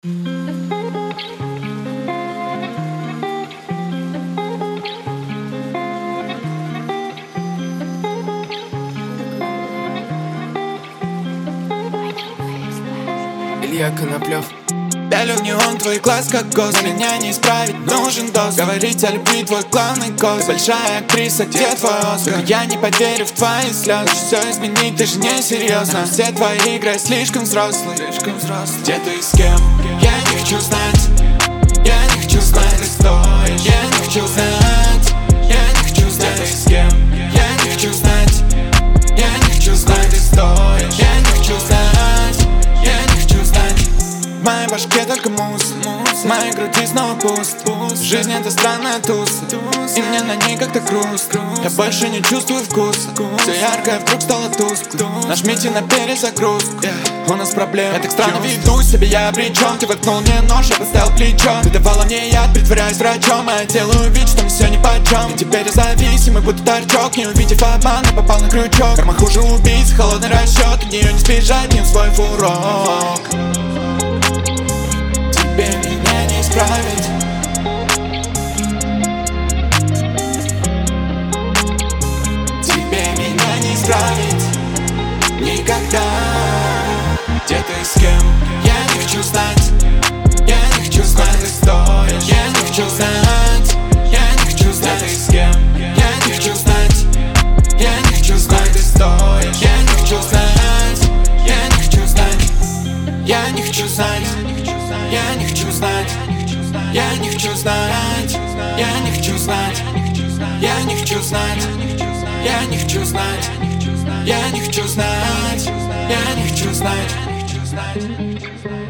Илья Коноплев. Пялю в неон твой глаз, как гость. Меня не исправить, нужен доз. Говорить о любви твой главный коз. Большая актриса, где твой Оскар? Я не поверю в твои слезы. Все изменить, ты же не серьезно. Все твои игры слишком взрослые. Где ты и с кем? Я не хочу знать. Я не хочу знать, ты стоишь. Я не хочу знать. Я не хочу знать, где ты и с кем? Я не хочу знать. Я не хочу знать, ты стоишь. Я не хочу знать. Я не хочу знать. В моей башке только мусор, в моей груди снова пуст. Жизнь это странная туса, и мне на ней как-то грустно. Я больше не чувствую вкус. Все яркое вдруг стало тускло. Нажмите на перезагрузку. У нас проблемы. Я так странно веду себя, я обречен. Ты воткнул мне нож, я поставил плечо. Ты давала мне яд, притворяюсь врачом. А я делаю вид, что мне все нипочем. И теперь я зависимый, будто торчок. Не увидев обман, я попал на крючок. Карма хуже убийц, холодный расчет. От нее не сбежать, не усвоив урок. Тебе меня не исправить. Тебе меня не исправить никогда. Где ты и с кем? Я не хочу знать. Я не хочу знать, ты стоишь. Я не хочу знать. Я не хочу знать, ты с кем? Я не хочу знать. Я не хочу знать, ты стоишь. Я не хочу знать. Я не хочу знать. Я не хочу знать. Я не хочу знать. Я не хочу знать. Я не хочу знать. Я не хочу знать. Я не хочу знать. Я не хочу знать. Я не хочу знать.